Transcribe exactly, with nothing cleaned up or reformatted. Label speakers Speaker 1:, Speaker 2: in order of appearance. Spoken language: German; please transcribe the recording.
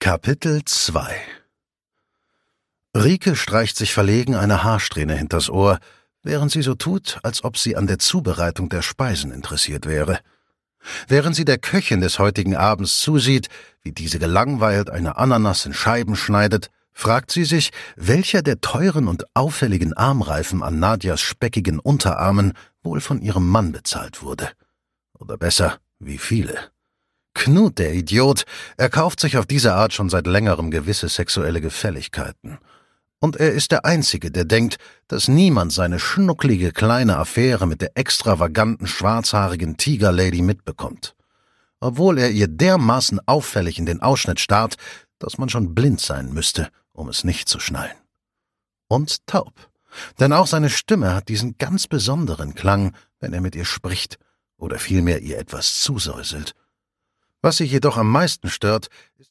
Speaker 1: Kapitel zwei. Rike streicht sich verlegen eine Haarsträhne hinters Ohr, während sie so tut, als ob sie an der Zubereitung der Speisen interessiert wäre. Während sie der Köchin des heutigen Abends zusieht, wie diese gelangweilt eine Ananas in Scheiben schneidet, fragt sie sich, welcher der teuren und auffälligen Armreifen an Nadjas speckigen Unterarmen wohl von ihrem Mann bezahlt wurde. Oder besser, wie viele. Knut, der Idiot, erkauft sich auf diese Art schon seit längerem gewisse sexuelle Gefälligkeiten. Und er ist der Einzige, der denkt, dass niemand seine schnucklige kleine Affäre mit der extravaganten, schwarzhaarigen Tigerlady mitbekommt. Obwohl er ihr dermaßen auffällig in den Ausschnitt starrt, dass man schon blind sein müsste, um es nicht zu schnallen. Und taub, denn auch seine Stimme hat diesen ganz besonderen Klang, wenn er mit ihr spricht oder vielmehr ihr etwas zusäuselt. Was sie jedoch am meisten stört, ist